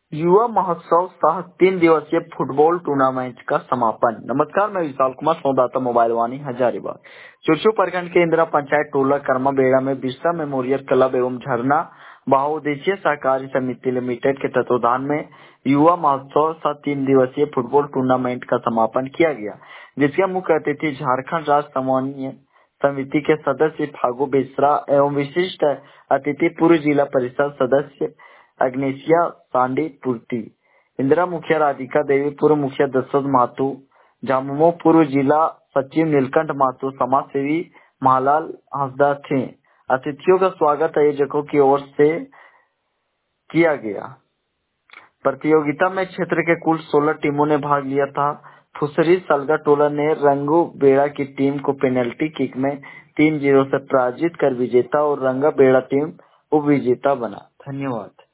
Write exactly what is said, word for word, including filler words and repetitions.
युवा महोत्सव सह तीन दिवसीय फुटबॉल टूर्नामेंट का समापन। नमस्कार, मैं विशाल कुमार, संवाददाता मोबाइल वाणी हजारीबाग। चुरचू प्रखंड के इंदिरा पंचायत टोला कर्मा बेड़ा में बिरसा मेमोरियल क्लब एवं झरना बहुउद्देशीय सहकारी समिति लिमिटेड के तत्वाधान में युवा महोत्सव सह तीन दिवसीय फुटबॉल टूर्नामेंट का समापन किया गया, जिसके मुख्य अतिथि झारखंड राज्य समन्वय समिति के सदस्य फागू बेसरा एवं विशिष्ट अतिथि पूर्व जिला परिषद सदस्य अग्नेशिया सांडी पूर्ति, इंदिरा मुखिया राधिका देवी, पूर्व मुखिया दशरथ माथु, झामुमो पूर्व जिला सचिव नीलकंठ माथु, समाज सेवी महालाल हंसदा थे। अतिथियों का स्वागत आयोजकों की ओर से किया गया। प्रतियोगिता में क्षेत्र के कुल सोलह टीमों ने भाग लिया था। फुसरी सलगा टोला ने रंगू बेड़ा की टीम को पेनल्टी किक में तीन जीरो से पराजित कर विजेता और रंगा बेड़ा टीम उप विजेता बना। धन्यवाद।